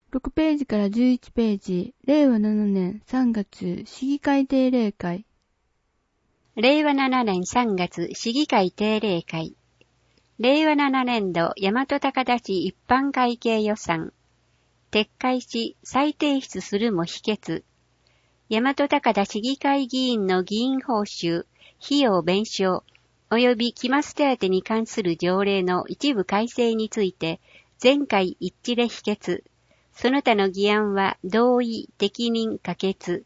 6ページから11ページ、令和7年3月市議会定例会。 令和7年3月市議会定例会。令和7年度大和高田市一般会計予算。撤回し再提出するも否決。大和高田市議会議員の議員報酬、費用弁償、及び期末手当に関する条例の一部改正について、全会一致で否決。その他の議案は同意、適任、可決。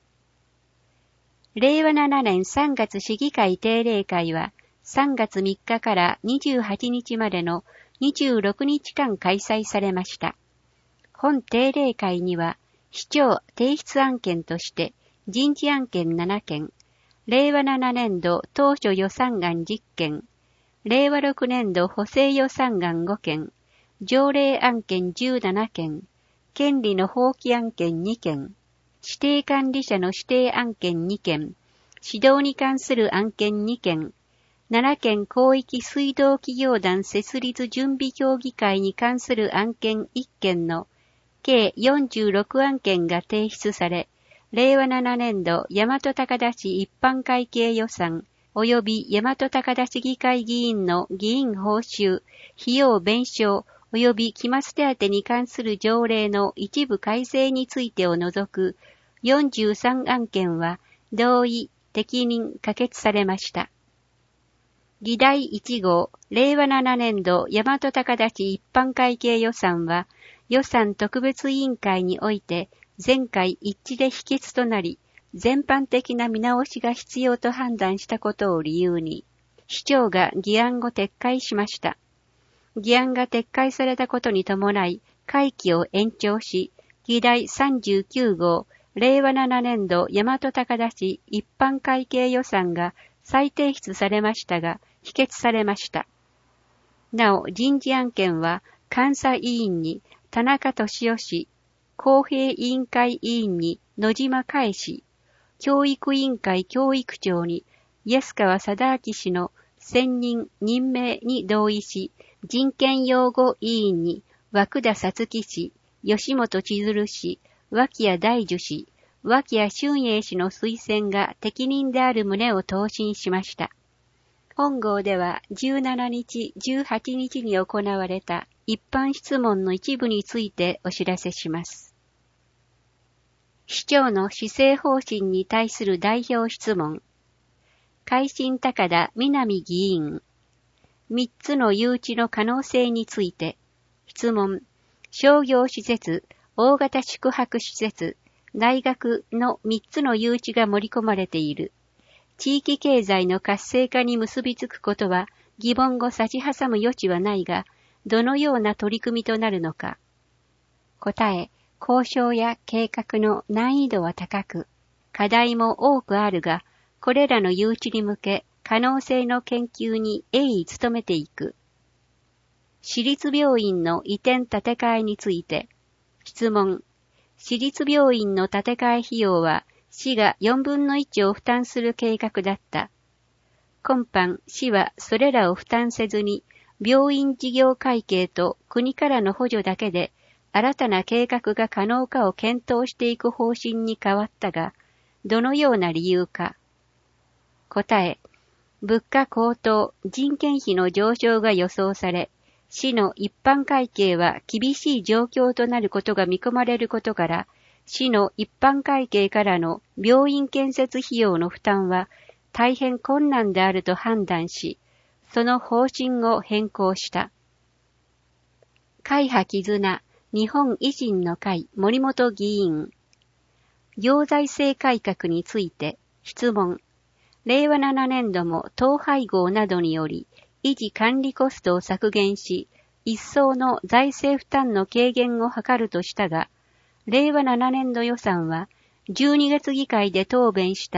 令和7年3月市議会定例会は、3月3日から28日までの26日間開催されました。本定例会には、市長提出案件として人事案件7件、令和7年度当初予算案10件、令和6年度補正予算案5件、条例案件17件、権利の放棄案件2件、指定管理者の指定案件2件、指導に関する案件2件、奈良県広域水道企業団設立準備協議会に関する案件1件の計46案件が提出され、令和7年度大和高田市一般会計予算及び大和高田市議会議員の議員報酬、費用弁償及び期末手当に関する条例の一部改正についてを除く43案件は同意、適任、可決されました。議題1号、令和7年度大和高田市一般会計予算は、予算特別委員会において全会一致で否決となり、全般的な見直しが必要と判断したことを理由に、市長が議案を撤回しました。議案が撤回されたことに伴い、会期を延長し、議題39号、令和7年度大和高田市一般会計予算が再提出されましたが、否決されました。なお、人事案件は、監査委員に田中俊夫氏、公平委員会委員に野島海氏、教育委員会教育長に安川貞明氏の選任・任命に同意し、人権擁護委員に涌田さつき氏、吉本千鶴氏、脇谷大樹氏、脇谷俊英氏の推薦が適任である旨を答申しました。本号では17日、18日に行われた一般質問の一部についてお知らせします。市長の施政方針に対する代表質問。海進高田南議員。3つの誘致の可能性について。質問。商業施設、大型宿泊施設、大学の3つの誘致が盛り込まれている。地域経済の活性化に結びつくことは疑問を差し挟む余地はないが、どのような取り組みとなるのか。答え、交渉や計画の難易度は高く、課題も多くあるが、これらの誘致に向け可能性の研究に鋭意努めていく。私立病院の移転建て替えについて。質問。私立病院の建て替え費用は、市が4分の1を負担する計画だった。今般、市はそれらを負担せずに、病院事業会計と国からの補助だけで、新たな計画が可能かを検討していく方針に変わったが、どのような理由か。答え、物価高騰、人件費の上昇が予想され、市の一般会計は厳しい状況となることが見込まれることから、市の一般会計からの病院建設費用の負担は大変困難であると判断し、その方針を変更した。会派絆、日本維新の会森本議員。行財政改革について質問。令和7年度も統廃合などにより維持管理コストを削減し、一層の財政負担の軽減を図るとしたが、令和7年度予算は12月議会で答弁した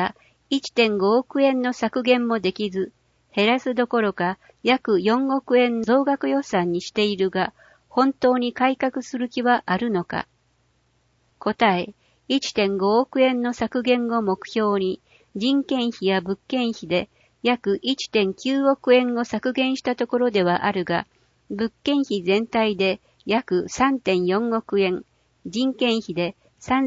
1.5 億円の削減もできず、減らすどころか約4億円増額予算にしているが、本当に改革する気はあるのか。答え、1.5 億円の削減を目標に、人件費や物件費で約 1.9 億円を削減したところではあるが、物件費全体で約 3.4 億円、 人件費で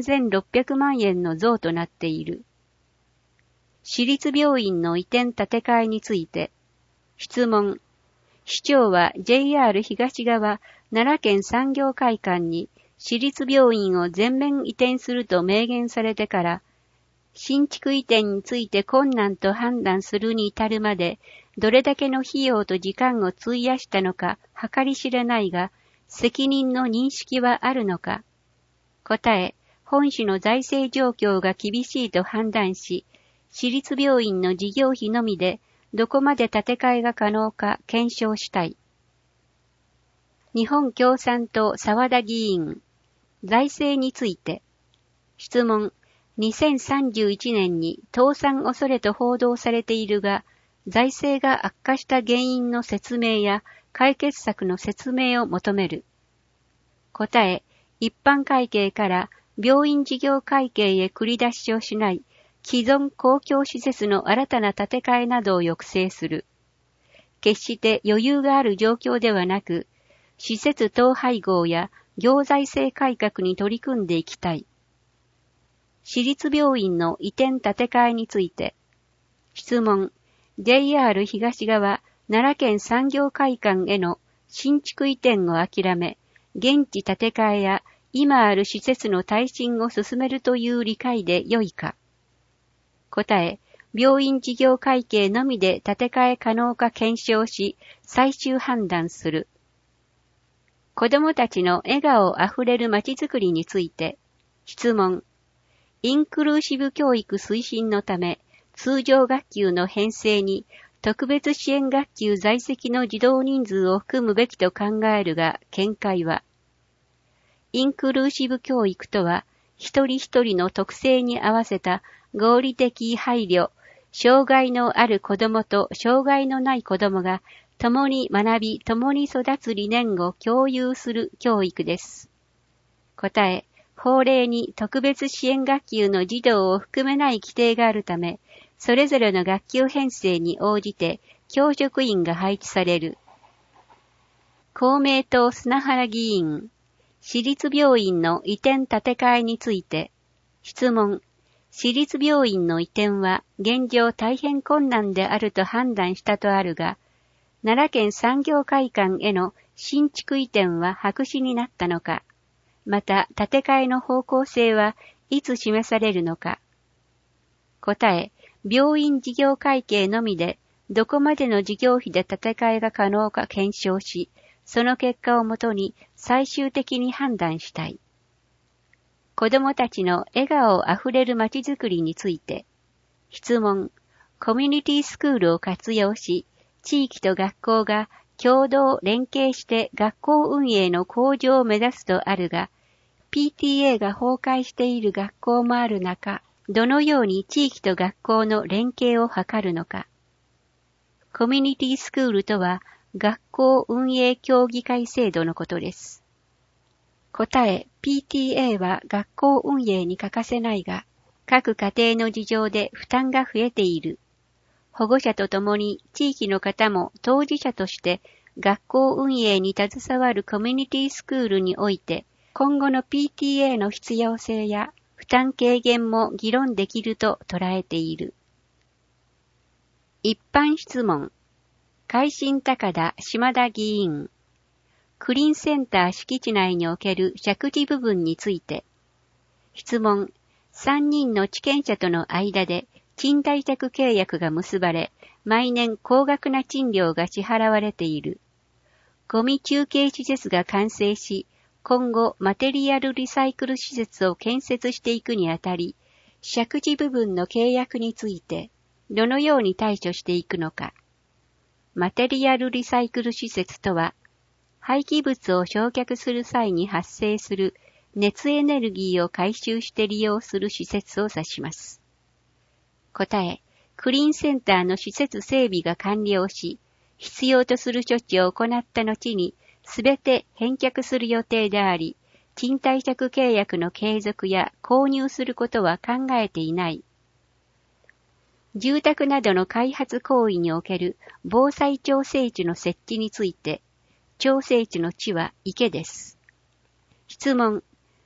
3600万円の増となっている。私立病院の移転建て替えについて、質問。市長は JR 東側奈良県産業会館に私立病院を全面移転すると明言されてから、新築移転について困難と判断するに至るまで、どれだけの費用と時間を費やしたのか計り知れないが、責任の認識はあるのか。答え、本市の財政状況が厳しいと判断し、私立病院の事業費のみでどこまで建て替えが可能か検証したい。日本共産党沢田議員、財政について。質問。2031年に倒産恐れと報道されているが、財政が悪化した原因の説明や解決策の説明を求める。答え、一般会計から病院事業会計へ繰り出しをしない既存公共施設の新たな建て替えなどを抑制する。決して余裕がある状況ではなく、施設統廃合や行財政改革に取り組んでいきたい。私立病院の移転建て替えについて。質問。JR 東側奈良県産業会館への新築移転を諦め、現地建て替えや今ある施設の耐震を進めるという理解で良いか。答え、病院事業会計のみで建て替え可能か検証し、最終判断する。子どもたちの笑顔あふれるまちづくりについて。質問。インクルーシブ教育推進のため、通常学級の編成に特別支援学級在籍の児童人数を含むべきと考えるが、見解は。インクルーシブ教育とは、一人一人の特性に合わせた合理的配慮、障害のある子どもと障害のない子どもが共に学び、共に育つ理念を共有する教育です。答え、法令に特別支援学級の児童を含めない規定があるため、それぞれの学級編成に応じて教職員が配置される。公明党砂原議員、私立病院の移転建て替えについて。質問。私立病院の移転は現状大変困難であると判断したとあるが、奈良県産業会館への新築移転は白紙になったのか。また、建て替えの方向性はいつ示されるのか。答え、病院事業会計のみで、どこまでの事業費で建て替えが可能か検証し、その結果をもとに最終的に判断したい。子どもたちの笑顔あふれるまちづくりについて。質問。コミュニティスクールを活用し、地域と学校が共同連携して学校運営の向上を目指すとあるが、PTA が崩壊している学校もある中、どのように地域と学校の連携を図るのか。コミュニティスクールとは、学校運営協議会制度のことです。答え、PTA は学校運営に欠かせないが、各家庭の事情で負担が増えている。保護者とともに地域の方も当事者として学校運営に携わるコミュニティスクールにおいて、今後の PTA の必要性や負担軽減も議論できると捉えている。一般質問。海進高田島田議員。クリーンセンター敷地内における借地部分について。質問。3人の地権者との間で賃貸借契約が結ばれ、毎年高額な賃料が支払われている。ゴミ中継施設が完成し、今後マテリアルリサイクル施設を建設していくにあたり、借地部分の契約について、どのように対処していくのか。マテリアルリサイクル施設とは、廃棄物を焼却する際に発生する熱エネルギーを回収して利用する施設を指します。答え、クリーンセンターの施設整備が完了し、必要とする処置を行った後に、すべて返却する予定であり、賃貸借契約の継続や購入することは考えていない。住宅などの開発行為における防災調整池の設置について、調整池の地は池です。質問。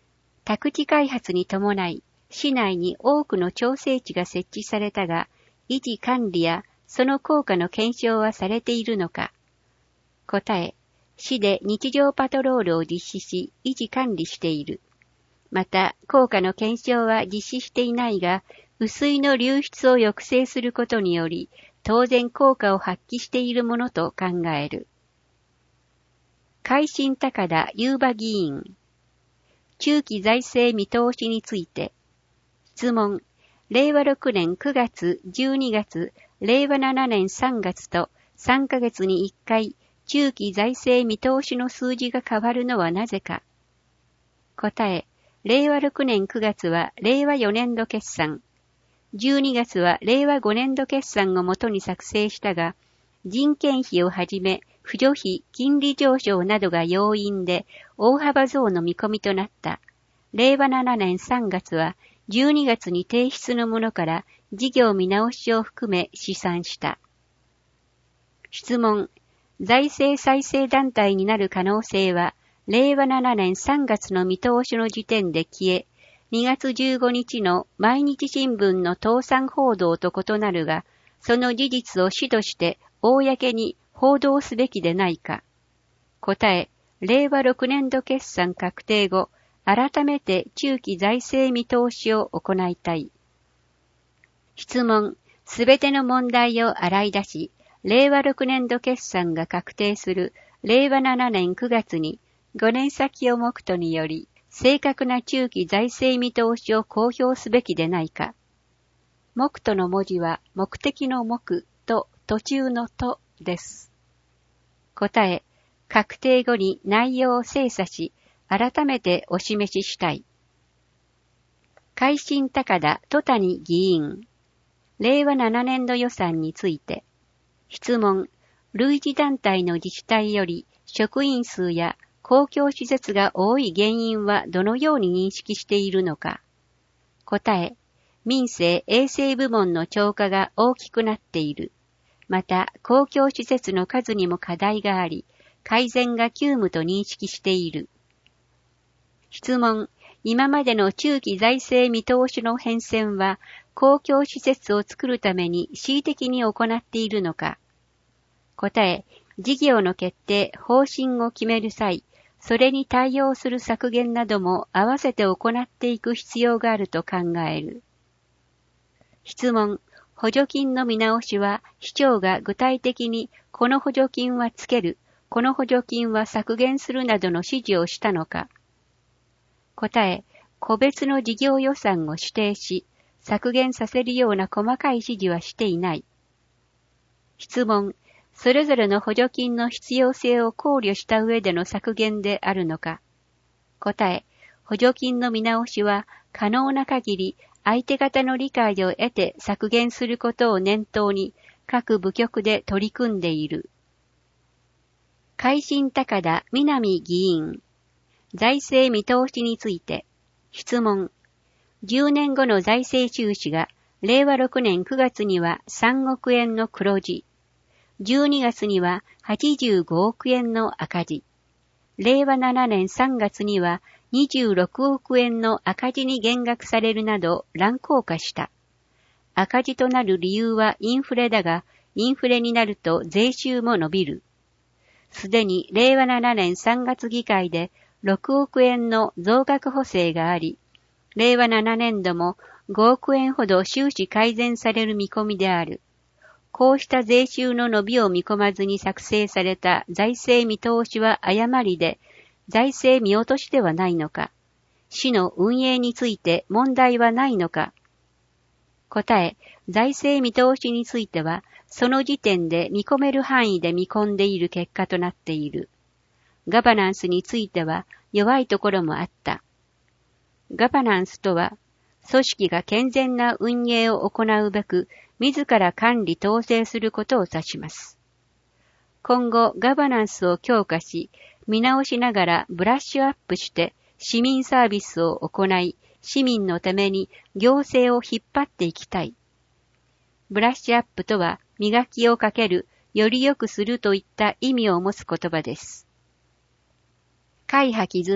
宅地開発に伴い、市内に多くの調整池が設置されたが、維持管理やその効果の検証はされているのか。答え、市で日常パトロールを実施し、維持管理している。また、効果の検証は実施していないが、雨水の流出を抑制することにより、当然効果を発揮しているものと考える。海進高田遊馬議員。中期財政見通しについて。質問。令和6年9月、12月、令和7年3月と3ヶ月に1回、中期財政見通しの数字が変わるのはなぜか。答え。令和6年9月は令和4年度決算。12月は令和5年度決算をもとに作成したが、人件費をはじめ、扶助費、金利上昇などが要因で大幅増の見込みとなった。令和7年3月は12月に提出のものから事業見直しを含め試算した。質問。財政再生団体になる可能性は、令和7年3月の見通しの時点で消え、2月15日の毎日新聞の倒産報道と異なるが、その事実を主として公に報道すべきでないか。答え、令和6年度決算確定後、改めて中期財政見通しを行いたい。質問。すべての問題を洗い出し、令和6年度決算が確定する令和7年9月に5年先を目途により、正確な中期財政見通しを公表すべきでないか。目途の文字は目的の目と途中のとです。答え、確定後に内容を精査し、改めてお示ししたい。海進高田戸谷議員。令和7年度予算について。質問。類似団体の自治体より職員数や公共施設が多い原因はどのように認識しているのか。答え。民生衛生部門の超過が大きくなっている。また、公共施設の数にも課題があり、改善が急務と認識している。質問。今までの中期財政見通しの変遷は、公共施設を作るために恣意的に行っているのか。答え。事業の決定、方針を決める際、それに対応する削減なども合わせて行っていく必要があると考える。質問。補助金の見直しは、市長が具体的にこの補助金はつける、この補助金は削減するなどの指示をしたのか。答え、個別の事業予算を指定し、削減させるような細かい指示はしていない。質問。それぞれの補助金の必要性を考慮した上での削減であるのか。答え、補助金の見直しは可能な限り相手方の理解を得て削減することを念頭に各部局で取り組んでいる。海進高田南議員。財政見通しについて。質問。10年後の財政収支が令和6年9月には3億円の黒字。12月には85億円の赤字。令和7年3月には26億円の赤字に減額されるなど乱高下した。赤字となる理由はインフレだが、インフレになると税収も伸びる。すでに令和7年3月議会で6億円の増額補正があり、令和7年度も5億円ほど収支改善される見込みである。こうした税収の伸びを見込まずに作成された財政見通しは誤りで、財政見落としではないのか。市の運営について問題はないのか。答え、財政見通しについては、その時点で見込める範囲で見込んでいる結果となっている。ガバナンスについては弱いところもあった。ガバナンスとは、組織が健全な運営を行うべく、自ら管理統制することを指します。今後、ガバナンスを強化し、見直しながらブラッシュアップして市民サービスを行い、市民のために行政を引っ張っていきたい。ブラッシュアップとは、磨きをかける、より良くするといった意味を持つ言葉です。会派絆、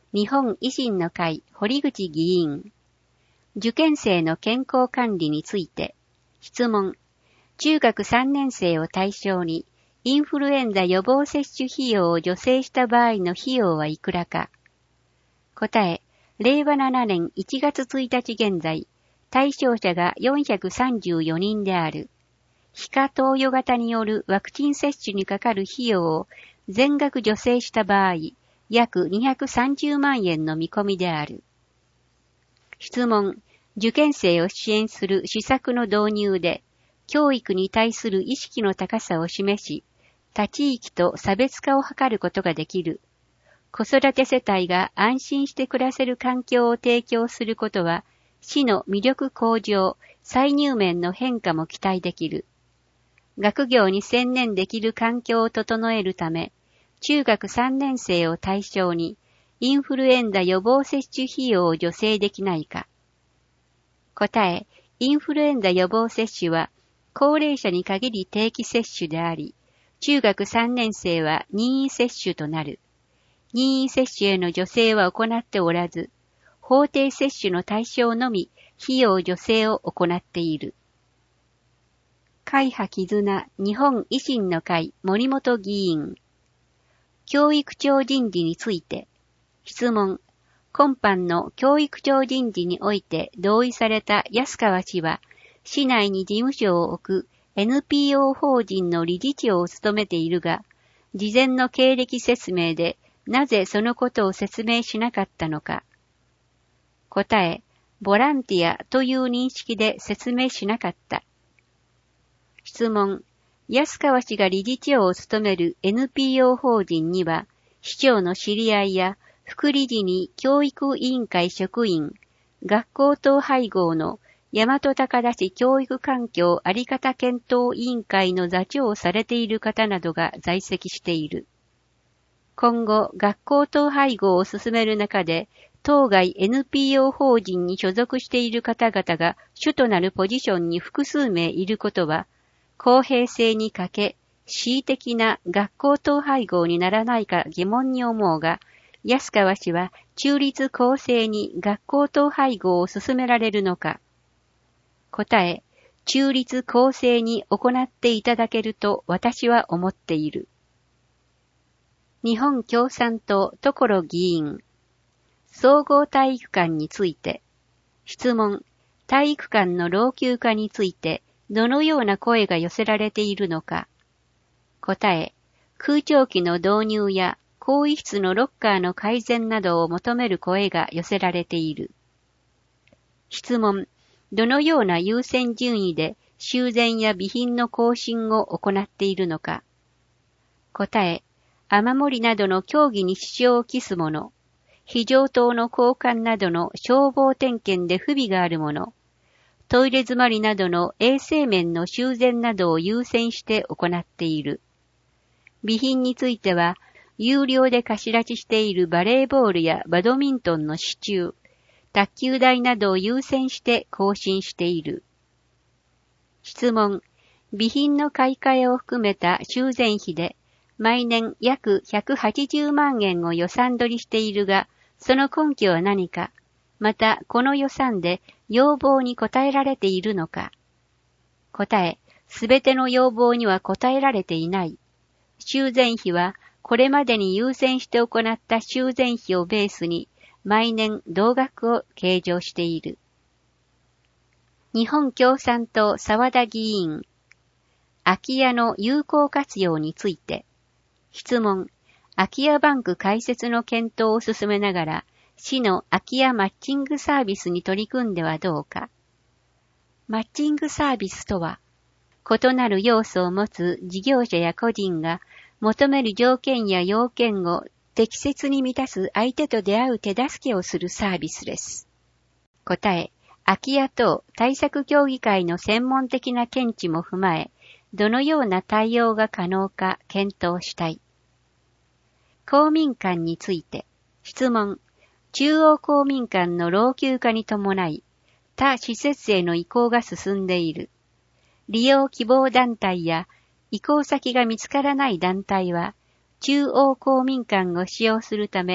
日本維新の会堀口議員。受験生の健康管理について。質問。中学3年生を対象にインフルエンザ予防接種費用を助成した場合の費用はいくらか。答え。令和7年1月1日現在、対象者が434人である。皮下投与型によるワクチン接種にかかる費用を全額助成した場合、約230万円の見込みである。質問。受験生を支援する施策の導入で、教育に対する意識の高さを示し、他地域と差別化を図ることができる。子育て世帯が安心して暮らせる環境を提供することは、市の魅力向上、歳入面の変化も期待できる。学業に専念できる環境を整えるため、中学3年生を対象に、インフルエンザ予防接種費用を助成できないか。答え、インフルエンザ予防接種は、高齢者に限り定期接種であり、中学3年生は任意接種となる。任意接種への助成は行っておらず、法定接種の対象のみ費用助成を行っている。会派絆日本維新の会森本議員。教育庁人事について。質問。今般の教育庁人事において同意された安川氏は、市内に事務所を置く NPO 法人の理事長を務めているが、事前の経歴説明で、なぜそのことを説明しなかったのか。答え、ボランティアという認識で説明しなかった。質問。安川氏が理事長を務める NPO 法人には、市長の知り合いや副理事に教育委員会職員、学校統廃合の大和高田市教育環境あり方検討委員会の座長をされている方などが在籍している。今後、学校統廃合を進める中で、当該 NPO 法人に所属している方々が主となるポジションに複数名いることは、公平性に欠け、恣意的な学校統廃合にならないか疑問に思うが、安川氏は中立公正に学校統廃合を進められるのか。答え、中立公正に行っていただけると私は思っている。日本共産党所議員。総合体育館について。質問。体育館の老朽化についてどのような声が寄せられているのか。答え。空調機の導入や更衣室のロッカーの改善などを求める声が寄せられている。質問。どのような優先順位で修繕や備品の更新を行っているのか。答え。雨漏りなどの競技に支障をきすもの、非常灯の交換などの消防点検で不備があるもの、トイレ詰まりなどの衛生面の修繕などを優先して行っている。備品については、有料で貸し出ししているバレーボールやバドミントンの支柱、卓球台などを優先して更新している。質問。備品の買い替えを含めた修繕費で、毎年約180万円を予算取りしているが、その根拠は何か、またこの予算で要望に応えられているのか。答え、すべての要望には応えられていない。修繕費はこれまでに優先して行った修繕費をベースに毎年同額を計上している。日本共産党沢田議員。空き家の有効活用について。質問。空き家バンク開設の検討を進めながら、市の空き家マッチングサービスに取り組んではどうか。マッチングサービスとは、異なる要素を持つ事業者や個人が求める条件や要件を適切に満たす相手と出会う手助けをするサービスです。答え、空き家等対策協議会の専門的な見地も踏まえ、どのような対応が可能か検討したい。公民館について。質問。中央公民館の老朽化に伴い、他施設への移行が進んでいる。利用希望団体や移行先が見つからない団体は、中央公民館を使用するため、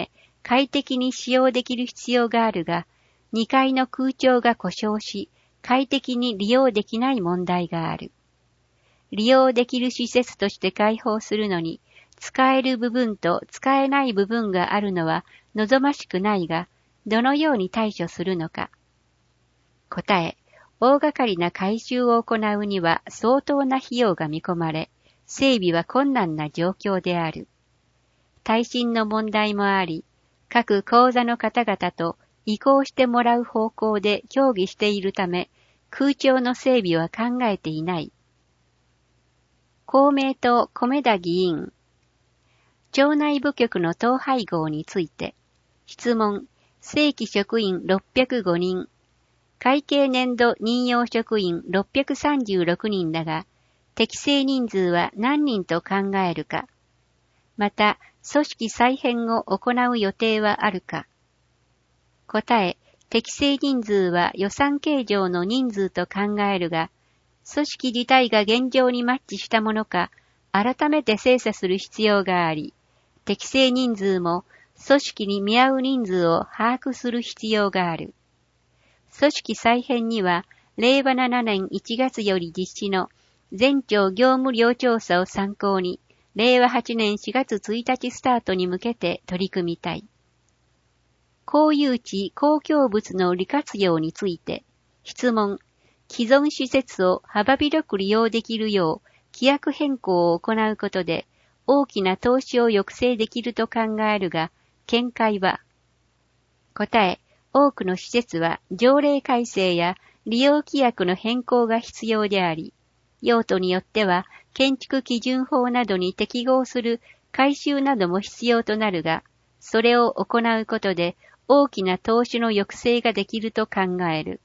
快適に使用できる必要があるが、2階の空調が故障し、快適に利用できない問題がある。利用できる施設として開放するのに、使える部分と使えない部分があるのは望ましくないが、どのように対処するのか。答え、大掛かりな改修を行うには相当な費用が見込まれ、整備は困難な状況である。耐震の問題もあり、各講座の方々と移行してもらう方向で協議しているため、空調の整備は考えていない。公明党米田議員。町内部局の統廃合について、質問、正規職員605人、会計年度任用職員636人だが、適正人数は何人と考えるか。また、組織再編を行う予定はあるか。答え、適正人数は予算計上の人数と考えるが、組織自体が現状にマッチしたものか、改めて精査する必要があり、適正人数も組織に見合う人数を把握する必要がある。組織再編には、令和7年1月より実施の全庁業務量調査を参考に、令和8年4月1日スタートに向けて取り組みたい。公有地公共物の利活用について、質問、既存施設を幅広く利用できるよう規約変更を行うことで、大きな投資を抑制できると考えるが、見解は。答え、多くの施設は条例改正や利用規約の変更が必要であり、用途によっては建築基準法などに適合する改修なども必要となるが、それを行うことで大きな投資の抑制ができると考える。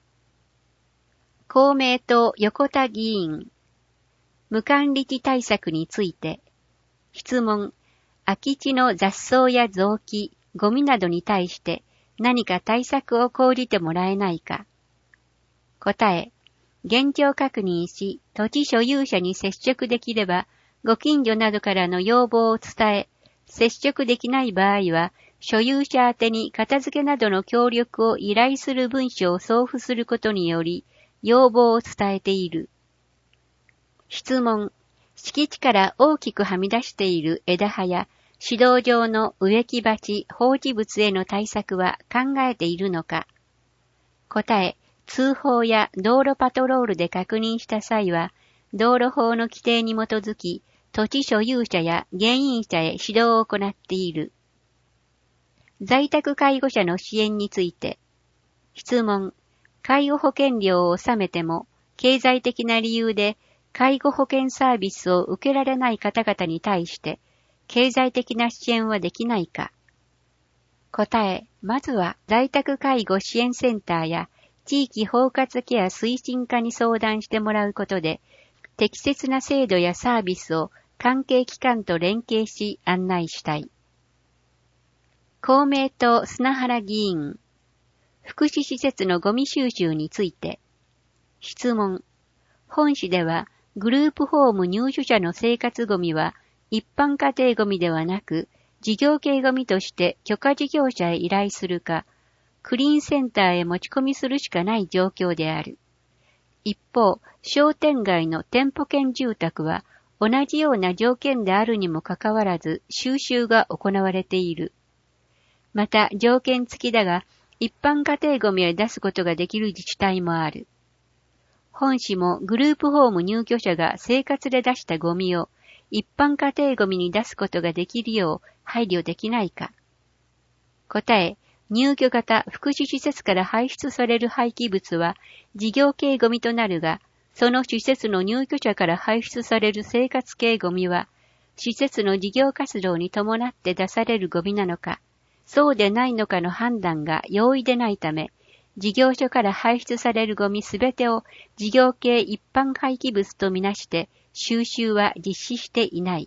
公明党横田議員。無管理地対策について。質問、空き地の雑草や雑木、ゴミなどに対して何か対策を講じてもらえないか。答え、現状確認し、土地所有者に接触できれば、ご近所などからの要望を伝え、接触できない場合は、所有者宛てに片付けなどの協力を依頼する文書を送付することにより、要望を伝えている。質問、敷地から大きくはみ出している枝葉や市道上の植木鉢、放置物への対策は考えているのか。答え、通報や道路パトロールで確認した際は、道路法の規定に基づき、土地所有者や原因者へ指導を行っている。在宅介護者の支援について。質問、介護保険料を納めても、経済的な理由で介護保険サービスを受けられない方々に対して、経済的な支援はできないか。答え、まずは在宅介護支援センターや地域包括ケア推進課に相談してもらうことで、適切な制度やサービスを関係機関と連携し案内したい。公明党砂原議員。福祉施設のゴミ収集について。質問。本市ではグループホーム入所者の生活ゴミは一般家庭ゴミではなく事業系ゴミとして許可事業者へ依頼するか、クリーンセンターへ持ち込みするしかない状況である。一方、商店街の店舗兼住宅は同じような条件であるにもかかわらず収集が行われている。また条件付きだが一般家庭ゴミへ出すことができる自治体もある。本市もグループホーム入居者が生活で出したゴミを一般家庭ゴミに出すことができるよう配慮できないか。答え、入居型福祉施設から排出される廃棄物は事業系ゴミとなるが、その施設の入居者から排出される生活系ゴミは、施設の事業活動に伴って出されるゴミなのか、そうでないのかの判断が容易でないため、事業所から排出されるゴミすべてを事業系一般廃棄物とみなして収集は実施していない。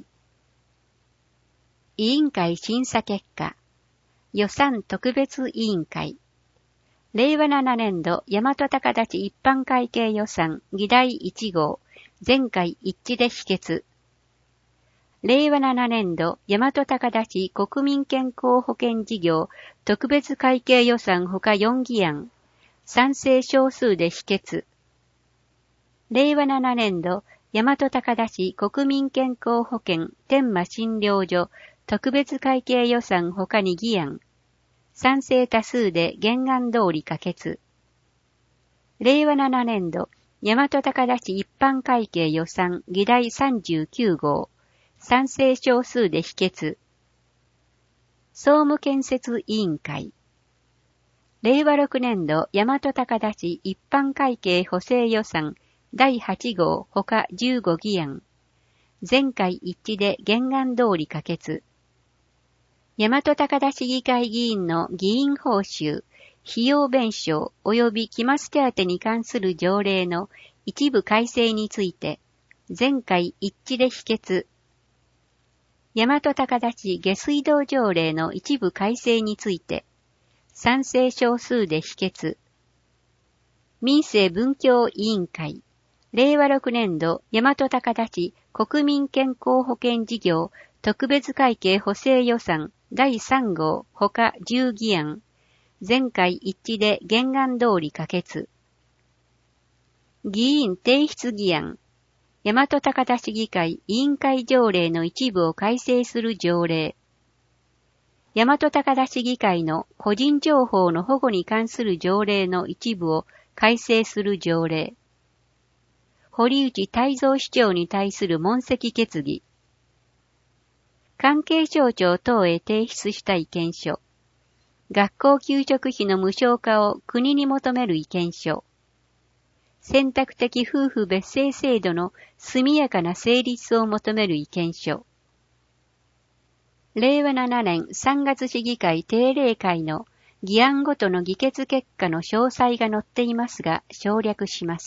委員会審査結果。予算特別委員会。令和7年度大和高田市一般会計予算議題1号、全会一致で否決。 令和7年度大和高田市国民健康保険事業特別会計予算ほか4議案、賛成少数で否決。令和7年度大和高田市国民健康保険天満診療所特別会計予算ほか2議案、賛成多数で原案通り可決。令和7年度大和高田市一般会計予算議題39号、賛成少数で否決。総務建設委員会。令和6年度大和高田市一般会計補正予算第8号ほか15議案。全会一致で原案通り可決。大和高田市議会議員の議員報酬、費用弁償及び期末手当に関する条例の一部改正について、全会一致で否決。大和高田市下水道条例の一部改正について、賛成少数で否決。民生文教委員会。令和6年度大和高田市国民健康保険事業特別会計補正予算第3号ほか10議案。全会一致で原案通り可決。議員提出議案。大和高田市議会委員会条例の一部を改正する条例。大和高田市議会の個人情報の保護に関する条例の一部を改正する条例。堀内泰造市長に対する問責決議。関係省庁等へ提出した意見書。学校給食費の無償化を国に求める意見書。選択的夫婦別姓制度の速やかな成立を求める意見書。令和7年3月市議会定例会の議案ごとの議決結果の詳細が載っていますが省略します。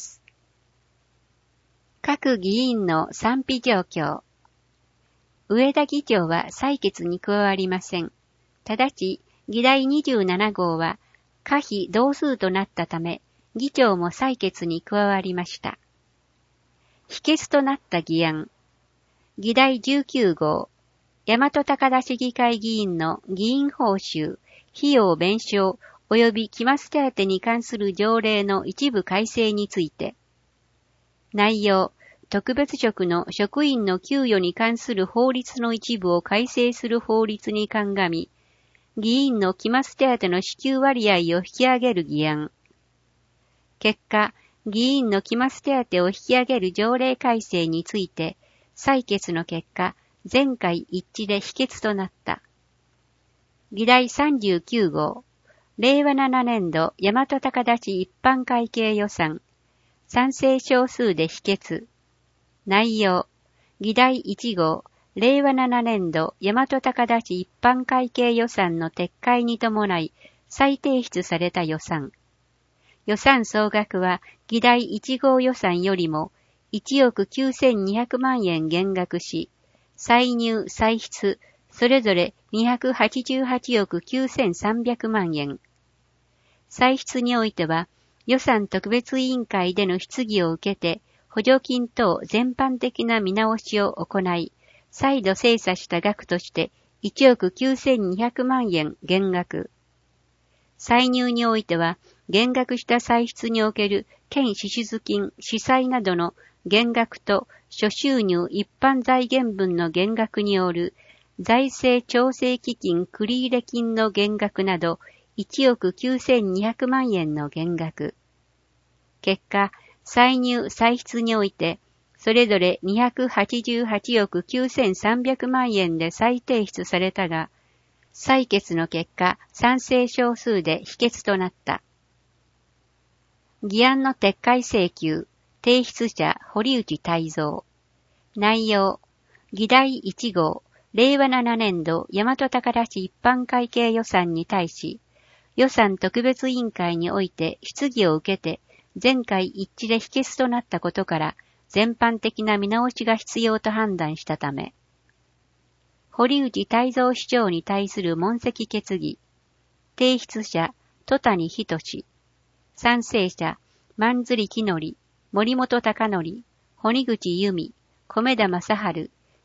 各議員の賛否状況。上田議長は採決に加わりません。ただし、議題27号は可否同数となったため、議長も採決に加わりました。否決となった議案。議題19号。大和高田市議会議員の議員報酬、費用弁償及び期末手当に関する条例の一部改正について。内容。特別職の職員の給与に関する法律の一部を改正する法律に鑑み、議員の期末手当の支給割合を引き上げる議案。結果、議員の期末手当を引き上げる条例改正について、採決の結果、全会一致で否決となった。議題39号、令和7年度大和高田市一般会計予算、賛成少数で否決。内容、議題1号、令和7年度大和高田市一般会計予算の撤回に伴い再提出された予算。予算総額は議題1号予算よりも1億9200万円減額し、歳入・歳出、それぞれ288億9300万円。歳出においては、予算特別委員会での質疑を受けて、補助金等全般的な見直しを行い、再度精査した額として1億9200万円減額。歳入においては、減額した歳出における県支出金、司歳などの減額と諸収入一般財源分の減額による財政調整基金繰入金の減額など1億9200万円の減額。結果、歳入・歳出において、それぞれ288億9300万円で再提出されたが、採決の結果、賛成少数で否決となった。議案の撤回請求、提出者堀内泰造。内容、議題1号、令和7年度大和高田市一般会計予算に対し、予算特別委員会において質疑を受けて、全会一致で否決となったことから、全般的な見直しが必要と判断したため、堀内泰造市長に対する問責決議、提出者、戸谷仁、賛成者、万釣木則、森本貴則、堀口由美、米田正治、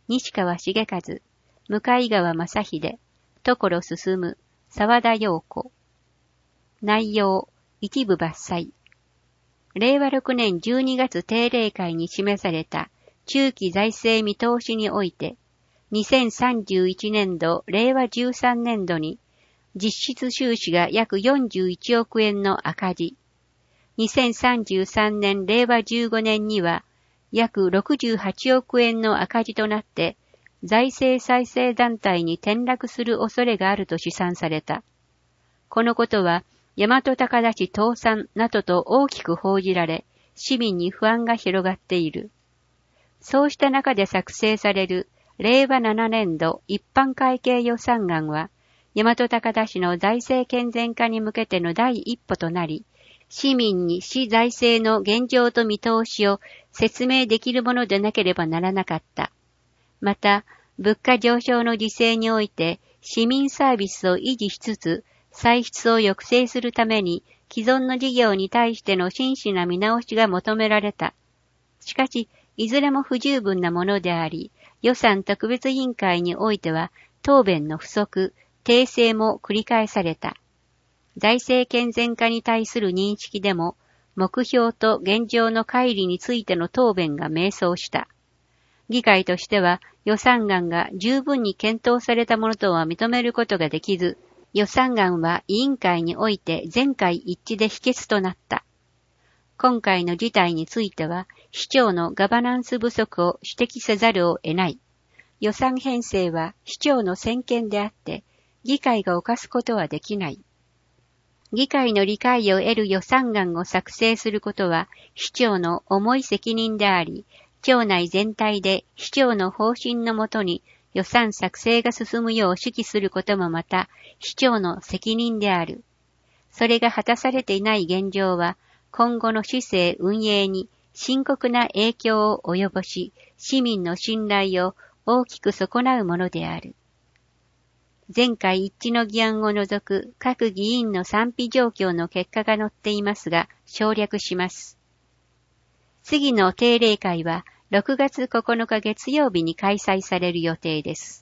西川重和、向川正秀、所進、沢田陽子。内容、一部抜粋。令和6年12月定例会に示された中期財政見通しにおいて、2031年度令和13年度に実質収支が約41億円の赤字、2033年令和15年には約68億円の赤字となって財政再生団体に転落する恐れがあると試算された。このことは大和高田市倒産などと大きく報じられ、市民に不安が広がっている。そうした中で作成される令和7年度一般会計予算案は、大和高田市の財政健全化に向けての第一歩となり、市民に市財政の現状と見通しを説明できるものでなければならなかった。また、物価上昇の時勢において市民サービスを維持しつつ、歳出を抑制するために既存の事業に対しての真摯な見直しが求められた。しかし、いずれも不十分なものであり、予算特別委員会においては答弁の不足、訂正も繰り返された。財政健全化に対する認識でも、目標と現状の乖離についての答弁が迷走した。議会としては予算案が十分に検討されたものとは認めることができず、予算案は委員会において全会一致で否決となった。今回の事態については、市長のガバナンス不足を指摘せざるを得ない。予算編成は市長の専権であって、議会が犯すことはできない。議会の理解を得る予算案を作成することは市長の重い責任であり、町内全体で市長の方針のもとに予算作成が進むよう指揮することもまた市長の責任である。それが果たされていない現状は今後の市政運営に深刻な影響を及ぼし、市民の信頼を大きく損なうものである。全会一致の議案を除く各議員の賛否状況の結果が載っていますが、省略します。次の定例会は6月9日月曜日に開催される予定です。